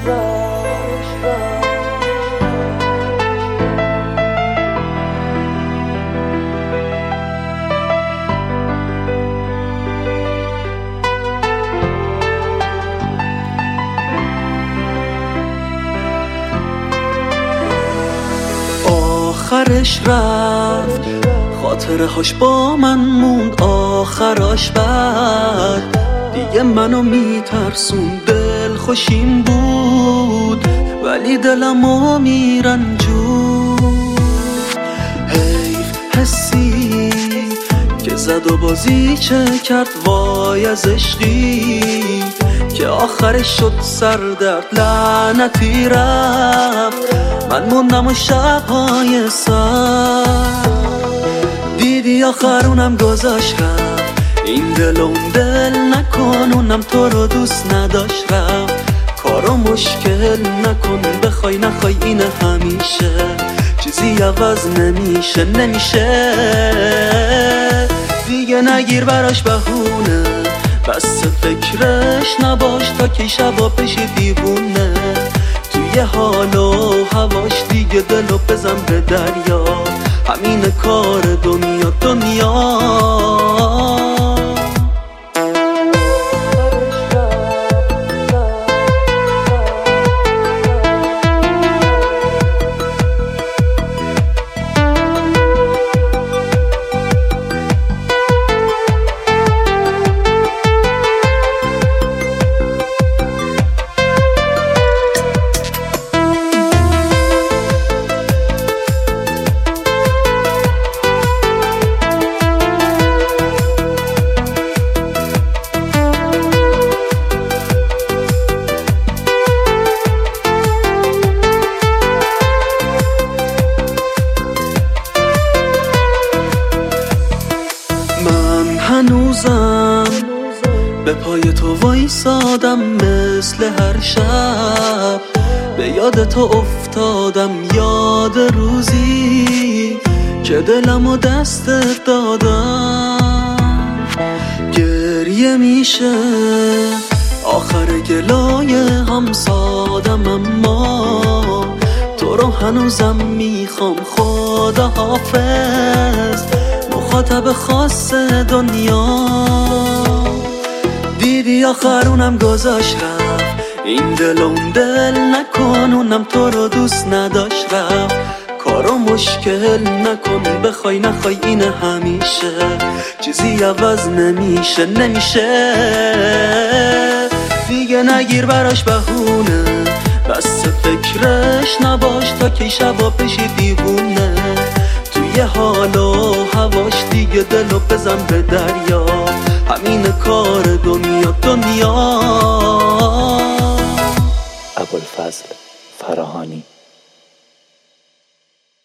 آخرش رفت، خاطره هاش با من موند، آخراش بد دیگه منو میترسون. دل خوشیم بود ولی دلمو میرنجون. حیف حسی که زد و بازی چه کرد، وای از عشقی که آخرش شد سردرد. لعنتی رفت، من موندم و شبهای سر. دیدی آخرونم گذاشت رفت، این دل و اون دل نکن، اونم تو رو دوست نداشت رفت. کارو مشکل نکن، بخوای نخوای این همیشه، چیزی عوض نمیشه دیگه نگیر براش بهونه، بس فکرش نباش تا که شبا بشی دیوونه. توی حال و هواش دیگه دلو بزن به دریا، همین کار دنیا هنوزم به پای تو وایسادم، مثل هر شب به یاد تو افتادم. یاد روزی که دلمو دستت دادم. گریه میشه آخر گلای هم سادم، اما تو رو هنوزم میخوام. خدا حافظ مخاطب خاص دنیا. دیدی آخرونم گذاشت رفت، این دل و اون دل نکن، اونم تو رو دوست نداشت رفت. کارو مشکل نکن، بخوای نخوای این همیشه، چیزی عوض نمیشه دیگه نگیر براش بهونه، بس فکرش نباش تا که شبا بشی دیوونه. توی حال و هواش دیگه دلو بزن به دریا، همین کار دنیا. ابوالفضل فراهانی.